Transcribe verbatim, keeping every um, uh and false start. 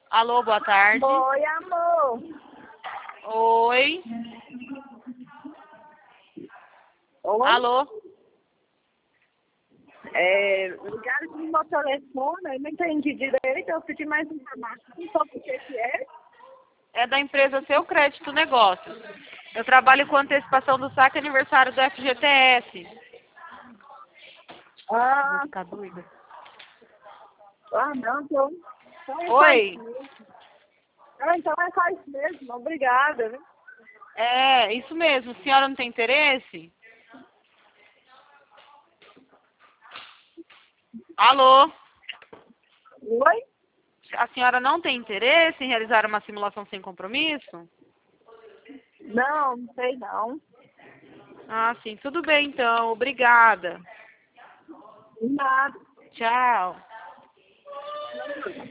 Alô, boa tarde. Oi, amor. Oi. Oi? Alô. É, ligaram aqui no meu telefone, eu não entendi direito, eu pedi mais informação sobre o que que é. É da empresa Seu Crédito Negócios. Eu trabalho com antecipação do saque aniversário do F G T S. Vou Ah, ficar doida. ah não, então, então é só Oi. isso mesmo. Ah, então é só isso mesmo, obrigada, né? É, isso mesmo. A senhora não tem interesse? Alô. Oi? A senhora não tem interesse em realizar uma simulação sem compromisso? Não, não sei não. Ah, sim. Tudo bem, então. Obrigada. Nada. Tchau.